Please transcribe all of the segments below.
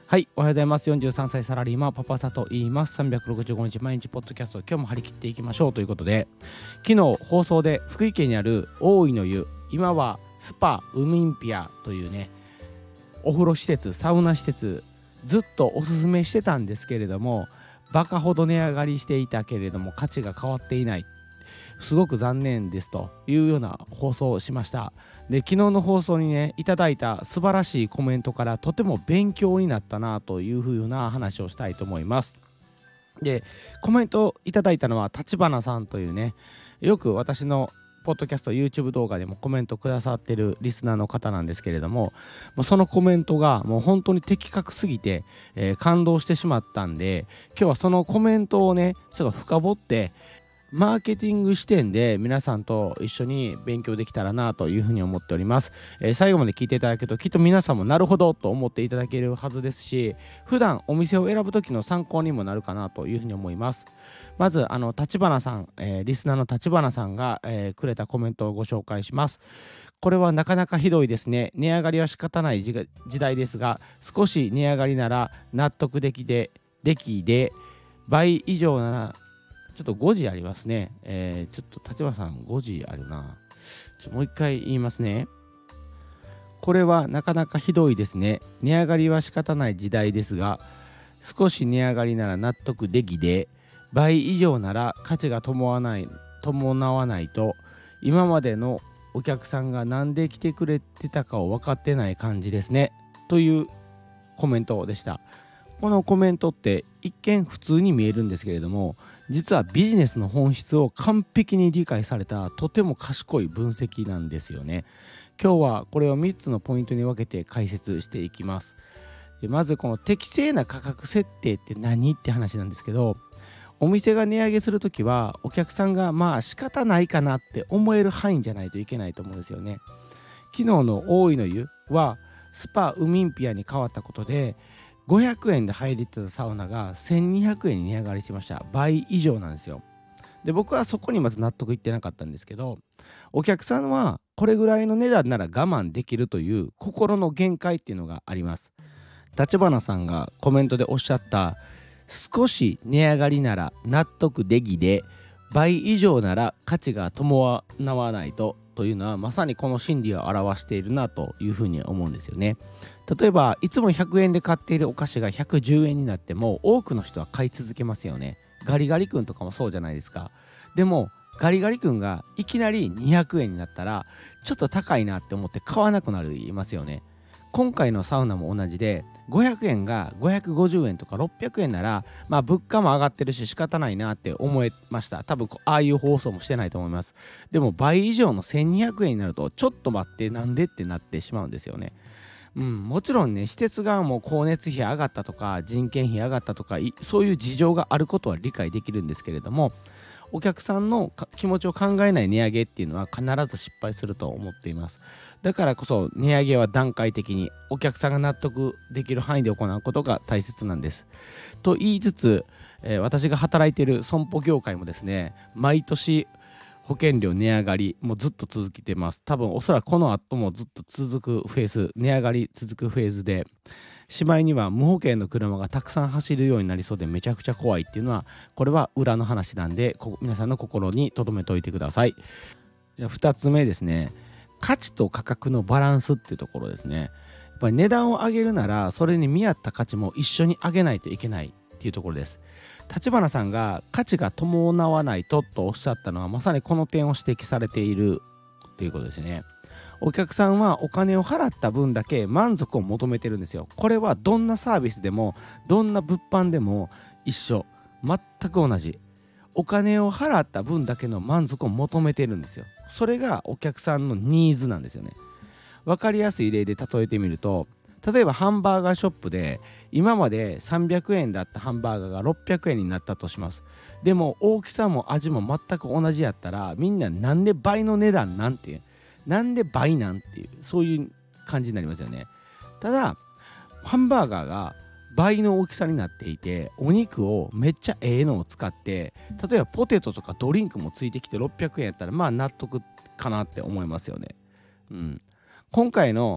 はい、おはようございます。43歳サラリーマンパパサと言います。365日毎日ポッドキャスト、今日も張り切っていきましょうということで、昨日放送で福井県にある大井の湯、今はスパウミンピアというね、お風呂施設、サウナ施設、ずっとおすすめしてたんですけれども、バカほど値上がりしていたけれども価値が変わっていない、すごく残念ですというような放送をしました。で、昨日の放送にねいただいた素晴らしいコメントからとても勉強になったなというふうな話をしたいと思います。で、コメントをいただいたのは立花さんというね、よく私のポッドキャスト YouTube 動画でもコメントくださってるリスナーの方なんですけれども、そのコメントがもう本当に的確すぎて、感動してしまったんで、今日はそのコメントをねちょっと深掘ってマーケティング視点で皆さんと一緒に勉強できたらなというふうに思っております。最後まで聞いていただけるときっと皆さんもなるほどと思っていただけるはずですし、普段お店を選ぶ時の参考にもなるかなというふうに思います。まず立花さん、リスナーの立花さんが、くれたコメントをご紹介します。これはなかなかひどいですね。値上がりは仕方ない時代ですが、少し値上がりなら納得できで倍以上ならちょっと5時ありますね。ちょっと立花さん5時あるな。もう一回言いますね。これはなかなかひどいですね。値上がりは仕方ない時代ですが、少し値上がりなら納得できで、倍以上なら価値が伴わないと、今までのお客さんが何で来てくれてたかを分かってない感じですね。というコメントでした。このコメントって一見普通に見えるんですけれども、実はビジネスの本質を完璧に理解されたとても賢い分析なんですよね。今日はこれを3つのポイントに分けて解説していきます。で、まずこの適正な価格設定って何って話なんですけど、お店が値上げするときはお客さんが仕方ないかなって思える範囲じゃないといけないと思うんですよね。昨日の大井の湯はスパウミンピアに変わったことで、500円で入りてたサウナが1200円に値上がりしました。倍以上なんですよ。で、僕はそこにまず納得いってなかったんですけど、お客さんはこれぐらいの値段なら我慢できるという心の限界っていうのがあります。立花さんがコメントでおっしゃった少し値上がりなら納得できで、倍以上なら価値が伴わないというのは、まさにこの心理を表しているなというふうに思うんですよね。例えばいつも100円で買っているお菓子が110円になっても多くの人は買い続けますよね。ガリガリ君とかもそうじゃないですか。でもガリガリ君がいきなり200円になったらちょっと高いなって思って買わなくなりますよね。今回のサウナも同じで、500円が550円とか600円なら、物価も上がってるし仕方ないなって思いました。多分ああいう放送もしてないと思います。でも倍以上の1200円になるとちょっと待って、なんでってなってしまうんですよね。もちろんね、施設側も光熱費上がったとか人件費上がったとかそういう事情があることは理解できるんですけれども、お客さんの気持ちを考えない値上げっていうのは必ず失敗すると思っています。だからこそ値上げは段階的にお客さんが納得できる範囲で行うことが大切なんです。と言いつつ、私が働いている損保業界もですね、毎年保険料値上がりもうずっと続けてます。多分おそらくこの後もずっと続くフェーズ、値上がり続くフェーズで、しまいには無保険の車がたくさん走るようになりそうでめちゃくちゃ怖いっていうのは、これは裏の話なんで、皆さんの心に留めておいてください。2つ目ですね、価値と価格のバランスっていうところですね。やっぱり値段を上げるならそれに見合った価値も一緒に上げないといけないっていうところです。立花さんが価値が伴わないとおっしゃったのは、まさにこの点を指摘されているということですね。お客さんはお金を払った分だけ満足を求めてるんですよ。これはどんなサービスでもどんな物販でも一緒、全く同じ。お金を払った分だけの満足を求めてるんですよ。それがお客さんのニーズなんですよね。わかりやすい例で例えてみると、例えばハンバーガーショップで今まで300円だったハンバーガーが600円になったとします。でも大きさも味も全く同じやったら、みんななんで倍の値段なんて、なんで倍なんていう、そういう感じになりますよね。ただハンバーガーが倍の大きさになっていて、お肉をめっちゃええのを使って、例えばポテトとかドリンクもついてきて600円やったら納得かなって思いますよね。今回の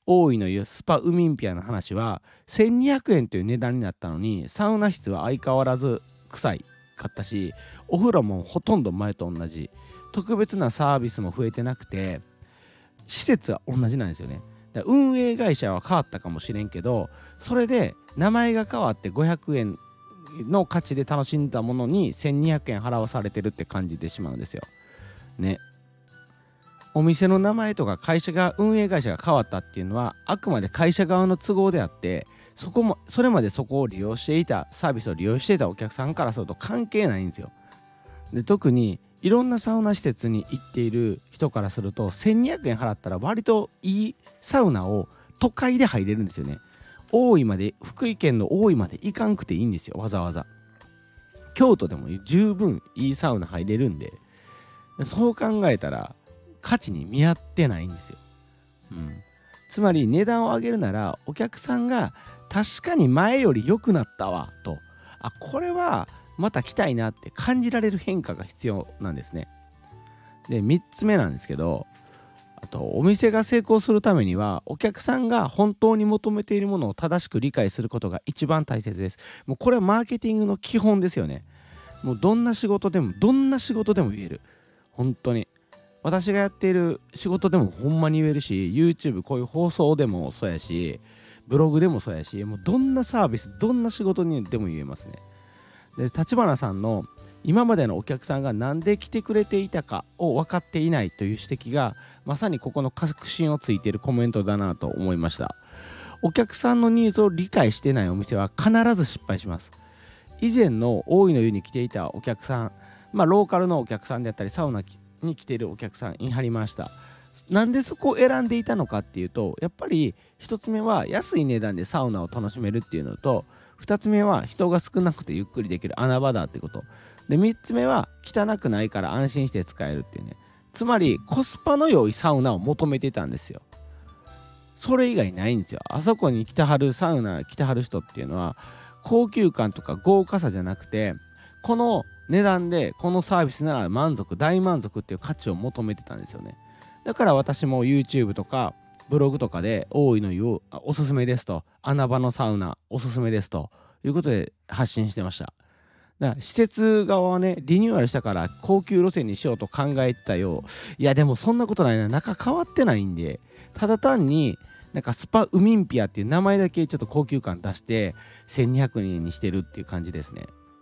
大井の湯スパウミンピアの話は1200円という値段になったのに、サウナ室は相変わらず臭いかったし、お風呂もほとんど前と同じ、特別なサービスも増えてなくて、施設は同じなんですよね。だから運営会社は変わったかもしれんけど、それで名前が変わって500円の価値で楽しんだものに1200円払わされてるって感じてしまうんですよね。お店の名前とか会社が運営会社が変わったっていうのはあくまで会社側の都合であって、それまでそこを利用していたサービスを利用していたお客さんからすると関係ないんですよ。で特にいろんなサウナ施設に行っている人からすると1200円払ったら割といいサウナを都会で入れるんですよね。福井県の大井まで行かんくていいんですよ。わざわざ京都でも十分いいサウナ入れるんで、そう考えたら価値に見合ってないんですよ。つまり値段を上げるならお客さんが確かに前より良くなったわと、これはまた来たいなって感じられる変化が必要なんですね。で3つ目なんですけど、お店が成功するためにはお客さんが本当に求めているものを正しく理解することが一番大切です。もうこれはマーケティングの基本ですよね。もうどんな仕事でも言える。本当に私がやっている仕事でもほんまに言えるし、 YouTube こういう放送でもそうやし、ブログでもそうやし、もうどんなサービスどんな仕事にでも言えますね。で立花さんの今までのお客さんが何で来てくれていたかを分かっていないという指摘がまさにここの確信をついているコメントだなと思いました。お客さんのニーズを理解していないお店は必ず失敗します。以前の大井の湯に来ていたお客さん、ローカルのお客さんであったりサウナに来ているお客さんいはりました。なんでそこを選んでいたのかっていうと、やっぱり一つ目は安い値段でサウナを楽しめるっていうのと、二つ目は人が少なくてゆっくりできる穴場だってことで、三つ目は汚くないから安心して使えるっていうね。つまりコスパの良いサウナを求めてたんですよ。それ以外ないんですよ。あそこにサウナ来てはる人っていうのは高級感とか豪華さじゃなくて、この値段でこのサービスなら大満足っていう価値を求めてたんですよね。だから私も YouTube とかブログとかで大井の湯をおすすめですと、穴場のサウナおすすめですということで発信してました。だから施設側はね、リニューアルしたから高級路線にしようと考えてたよ。いやでもそんなことないな、中変わってないんで、ただ単になんかスパウミンピアっていう名前だけちょっと高級感出して1200円にしてるっていう感じですね。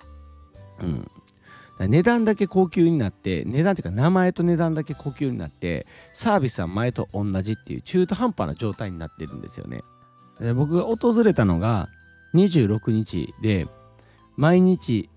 値段だけ高級になって、値段っていうか名前と値段だけ高級になってサービスは前と同じっていう中途半端な状態になってるんですよね。で僕が訪れたのが26日で、毎月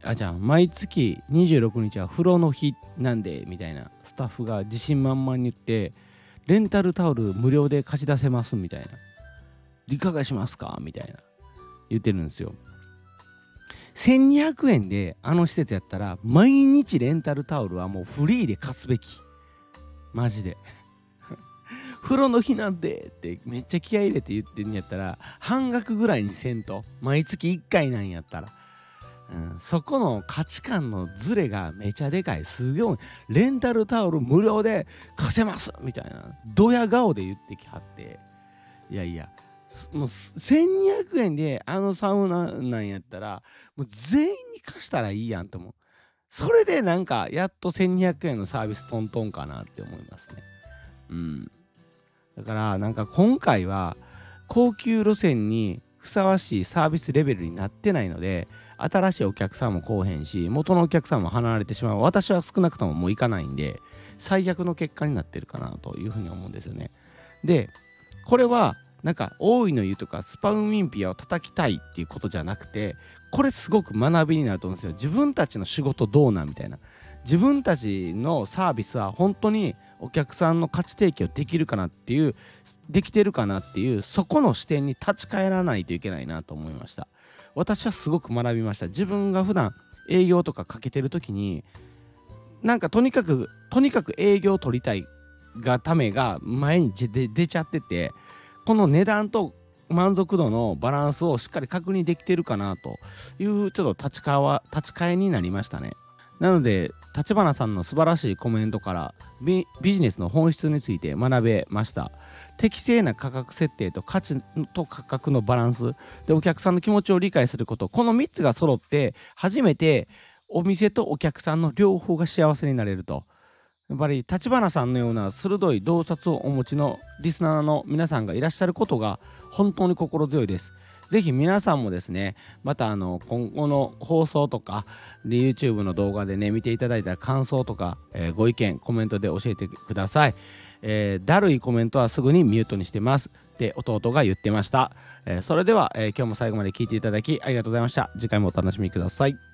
26日は風呂の日なんでみたいなスタッフが自信満々に言って、レンタルタオル無料で貸し出せますみたいな、いかがしますかみたいな言ってるんですよ。1200円であの施設やったら毎日レンタルタオルはもうフリーで貸すべき、マジで風呂の日なんでってめっちゃ気合い入れて言ってんやったら半額ぐらいにせんと、毎月1回なんやったら、そこの価値観のズレがめちゃでかい。すごいレンタルタオル無料で貸せますみたいなドヤ顔で言ってきはって、いやいやもう1200円であのサウナなんやったらもう全員に貸したらいいやんと思う。それでなんかやっと1200円のサービストントンかなって思いますね。だからなんか今回は高級路線にふさわしいサービスレベルになってないので、新しいお客さんも来おへんし、元のお客さんも離れてしまう。私は少なくとももう行かないんで、最悪の結果になってるかなというふうに思うんですよね。でこれはなんか大井の湯とかスパウミンピアを叩きたいっていうことじゃなくて、これすごく学びになると思うんですよ。自分たちの仕事どうなんみたいな、自分たちのサービスは本当にお客さんの価値提供できてるかなっていう、そこの視点に立ち返らないといけないなと思いました。私はすごく学びました。自分が普段営業とかかけてる時になんかとにかく営業を取りたいがためが前に出ちゃってて、この値段と満足度のバランスをしっかり確認できてるかなというちょっと立ち返りになりましたね。なので立花さんの素晴らしいコメントからビジネスの本質について学べました。適正な価格設定と価値と価格のバランスでお客さんの気持ちを理解すること、この3つが揃って初めてお店とお客さんの両方が幸せになれると。やっぱり立花さんのような鋭い洞察をお持ちのリスナーの皆さんがいらっしゃることが本当に心強いです。ぜひ皆さんもですね、また今後の放送とかで YouTube の動画でね見ていただいた感想とか、ご意見コメントで教えてください。だるいコメントはすぐにミュートにしてますって弟が言ってました。それでは、今日も最後まで聞いていただきありがとうございました。次回もお楽しみください。